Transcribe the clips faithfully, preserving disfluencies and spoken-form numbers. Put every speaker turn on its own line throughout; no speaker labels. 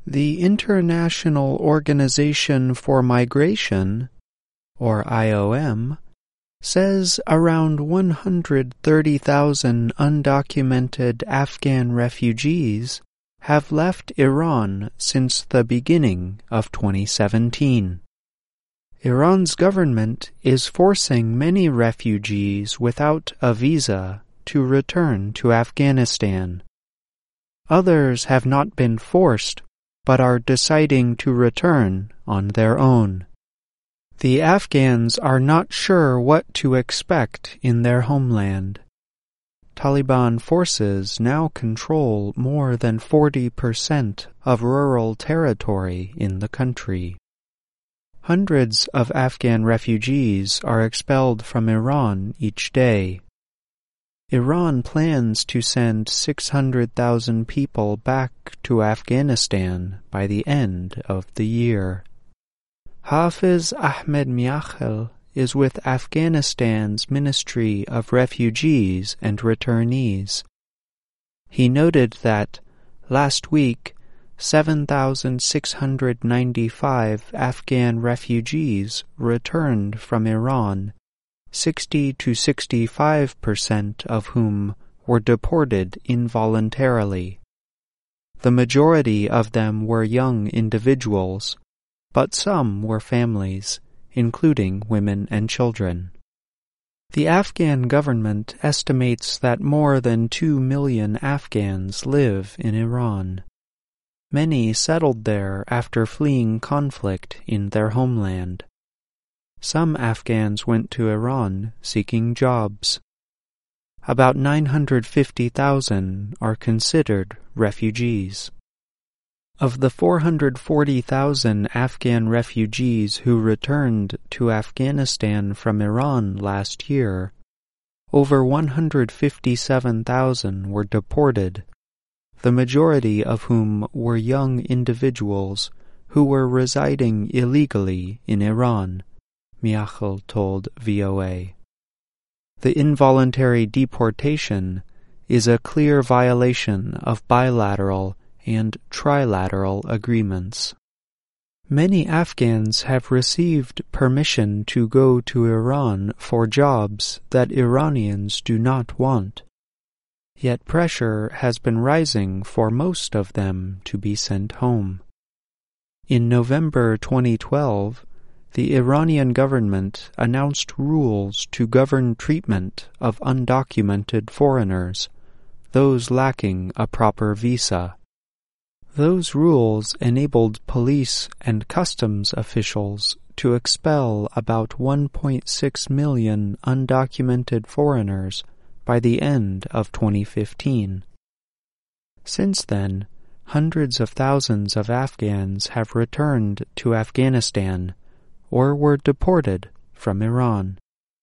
The International Organization for Migration, or I O M, says around one hundred thirty thousand undocumented Afghan refugees have left Iran since the beginning of twenty seventeen. Iran's government is forcing many refugees without a visa to return to Afghanistan. Others have not been forced, but are deciding to return on their own. The Afghans are not sure what to expect in their homeland. Taliban forces now control more than forty percent of rural territory in the country. Hundreds of Afghan refugees are expelled from Iran each day. Iran plans to send six hundred thousand people back to Afghanistan by the end of the year. Hafiz Ahmed Miakhel is with Afghanistan's Ministry of Refugees and Returnees. He noted that, last week, seven thousand six hundred ninety-five Afghan refugees returned from Iran, sixty to sixty-five percent of whom were deported involuntarily. The majority of them were young individuals, but some were families, including women and children. The Afghan government estimates that more than two million Afghans live in Iran. Many settled there after fleeing conflict in their homeland. Some Afghans went to Iran seeking jobs. About nine hundred fifty thousand are considered refugees. Of the four hundred forty thousand Afghan refugees who returned to Afghanistan from Iran last year, over one hundred fifty-seven thousand were deported, the majority of whom were young individuals who were residing illegally in Iran, Miakhel told V O A. The involuntary deportation is a clear violation of bilateral and trilateral agreements. Many Afghans have received permission to go to Iran for jobs that Iranians do not want, yet pressure has been rising for most of them to be sent home. In November twenty twelve, the Iranian government announced rules to govern treatment of undocumented foreigners, those lacking a proper visa. Those rules enabled police and customs officials to expel about one point six million undocumented foreigners by the end of twenty fifteen. Since then, hundreds of thousands of Afghans have returned to Afghanistan or were deported from Iran.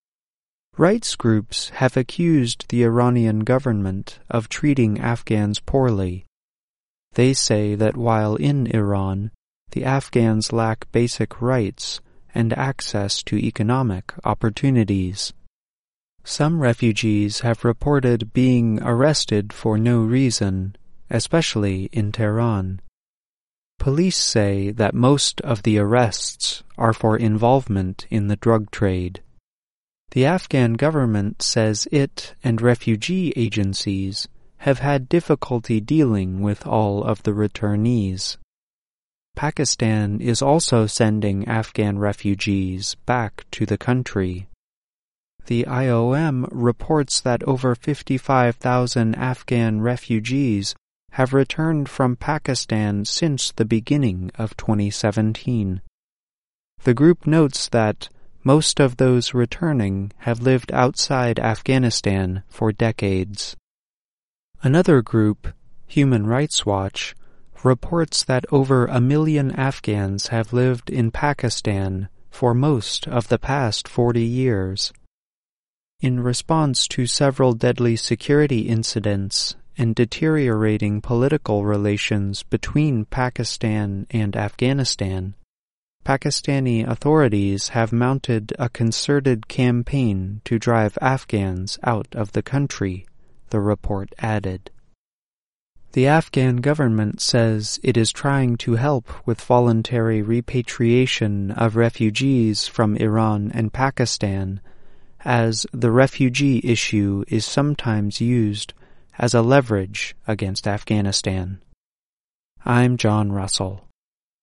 Rights groups have accused the Iranian government of treating Afghans poorly. They say that while in Iran, the Afghans lack basic rights and access to economic opportunities. Some refugees have reported being arrested for no reason, especially in Tehran. Police say that most of the arrests are for involvement in the drug trade. The Afghan government says it and refugee agencies have had difficulty dealing with all of the returnees. Pakistan is also sending Afghan refugees back to the country. The I O M reports that over fifty-five thousand Afghan refugees have returned from Pakistan since the beginning of twenty seventeen. The group notes that most of those returning have lived outside Afghanistan for decades. Another group, Human Rights Watch, reports that over a million Afghans have lived in Pakistan for most of the past forty years. In response to several deadly security incidents and deteriorating political relations between Pakistan and Afghanistan, Pakistani authorities have mounted a concerted campaign to drive Afghans out of the country, the report added. The Afghan government says it is trying to help with voluntary repatriation of refugees from Iran and Pakistan, as the refugee issue is sometimes used as a leverage against Afghanistan. I'm John Russell.